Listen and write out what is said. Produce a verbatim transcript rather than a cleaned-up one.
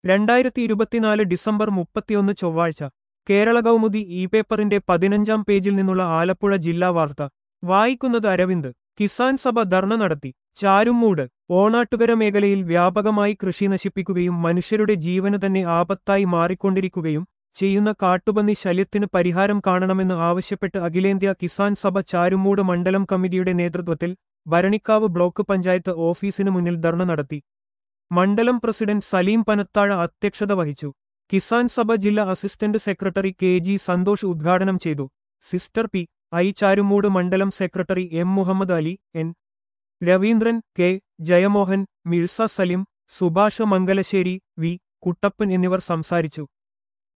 രണ്ടായിരത്തി ഇരുപത്തിനാല് ഡിസംബർ മുപ്പത്തിയൊന്ന് ചൊവ്വാഴ്ച കേരള കൗമുദി ഇ പേപ്പറിന്റെ പതിനഞ്ചാം പേജിൽ നിന്നുള്ള ആലപ്പുഴ ജില്ലാ വാർത്ത വായിക്കുന്നത് അരവിന്ദ്. കിസാൻ സഭ ധർണ നടത്തി. ചാരുമൂട്. ഓണാട്ടുകര മേഖലയിൽ വ്യാപകമായി കൃഷി നശിപ്പിക്കുകയും മനുഷ്യരുടെ ജീവന് തന്നെ ആപത്തായി മാറിക്കൊണ്ടിരിക്കുകയും ചെയ്യുന്ന കാട്ടുപന്നി ശല്യത്തിന് പരിഹാരം കാണണമെന്ന് ആവശ്യപ്പെട്ട് അഖിലേന്ത്യാ കിസാൻ സഭ ചാരുമൂട് മണ്ഡലം കമ്മിറ്റിയുടെ നേതൃത്വത്തിൽ ഭരണിക്കാവ് ബ്ലോക്ക് പഞ്ചായത്ത് ഓഫീസിനു മുന്നിൽ ധർണ നടത്തി. മണ്ഡലം പ്രസിഡന്റ് സലീം പനത്താഴ അധ്യക്ഷത വഹിച്ചു. കിസാൻ സഭ ജില്ലാ assistant secretary K G Santhosh ഉദ്ഘാടനം ചെയ്തു. സിസ്റ്റർ പി ഐ ചാരുമൂട് മണ്ഡലം secretary M Muhammad Ali, N Raveendran, K Jayamohan, Mirza Salim, Subhash Mangalassery, V Kuttappan എന്നിവർ സംസാരിച്ചു.